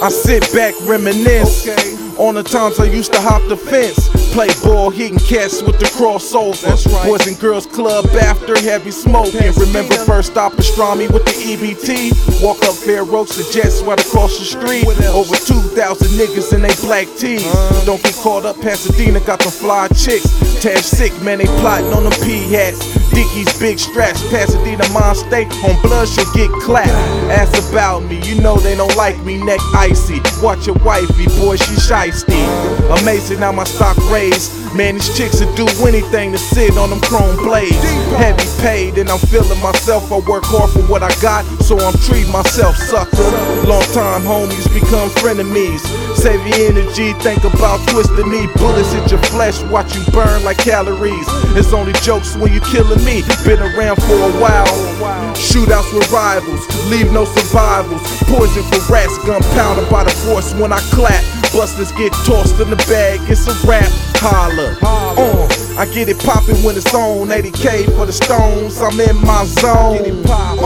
I sit back, reminisce on the times I used to hop the fence, play ball, hitting cats with the crossover. Boys and Girls Club after heavy smoking. Remember first stop pastrami with the EBT. Walk up Fair Oaks to Jets right across the street. Over 2,000 niggas in they black tees. Don't get caught up, Pasadena got the fly chicks. Tash sick, man, they plotting on them P-hats. Dickies, big straps, Pasadena, my state. On blood, she'll get clapped. Ask about me, you know they don't like me, neck icy. Watch your wifey, boy, she shiesty. Amazing how my stock raised. Man, these chicks will do anything to sit on them chrome blades. Heavy paid, and I'm feeling myself. I work hard for what I got, so I'm treating myself, sucker. Long time homies become frenemies. Save your energy, think about twisting knee. Bullets hit your flesh, watch you burn like calories. It's only jokes when you killing me. Been around for a while. Shootouts with rivals, leave no survivals. Poison for rats, gunpowder by the force when I clap. Busters get tossed in the bag, it's a rap. Holla. I get it poppin' when it's on. 80K for the Stones, I'm in my zone.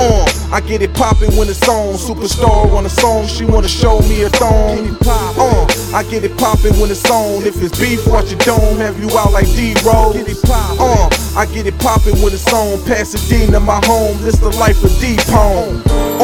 I get it poppin' when it's on. Superstar on a song, she wanna show me a thong. I get it poppin' when it's on. If it's beef, watch your dome, have you out like D-Rose. I get it poppin' when it's on. Pasadena, my home, this the life of D-Pone.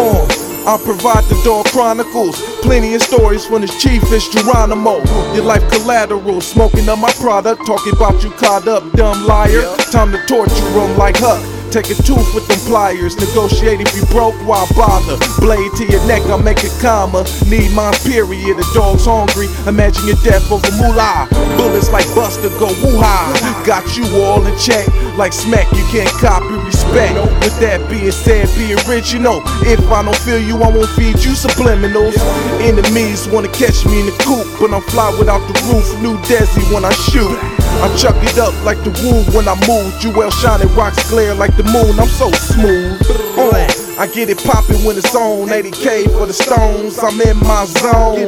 I provide the Dog Chronicles, plenty of stories from this chief, it's Geronimo. Your life collateral, smoking on my product, talking about you caught up, dumb liar. Time to torture them like Huck. Take a tooth with them pliers, negotiate if you broke, why bother? Blade to your neck, I make a comma. Need mine, period. The dog's hungry, imagine your death over moolah. Bullets like Buster go woo-ha. Got you all in check, like smack, you can't copy respect. With that being said, be original. If I don't feel you, I won't feed you subliminals. Enemies wanna catch me in the coop, but I'm fly without the roof. New Desi when I shoot. I chuck it up like the woo when I move. Jewel shining, rocks glare like the moon, I'm so smooth. I get it poppin' when it's on. 80K for the Stones, I'm in my zone.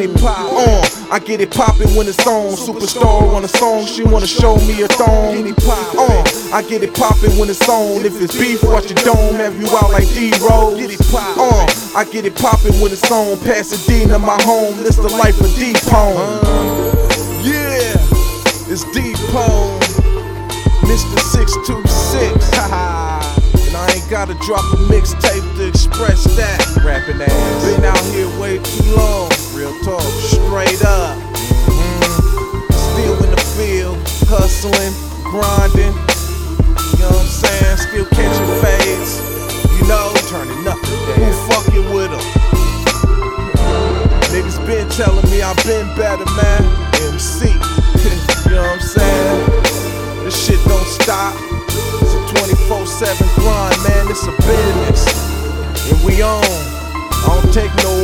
I get it poppin' when it's on. Superstar on a song, she wanna show me a thong. I get it poppin' when it's on. If it's beef, watch your dome, have you out like D-Rose. I get it poppin' when it's on. Pasadena, my home, this the life of D-Pone. Yeah, it's D-Pone, Mr. 626. And I ain't gotta drop a mixtape to express that. Rapping ass. Been out here way too long. Real talk, straight up. Still in the field, hustling, grinding. You know what I'm saying? Still catching fades. You know, turning up today. Who fucking with them? Niggas been telling me I've been better, man. MC. You know what I'm saying? This shit don't stop. It's a 24/7 grind, man. It's a business. And we on. I don't take no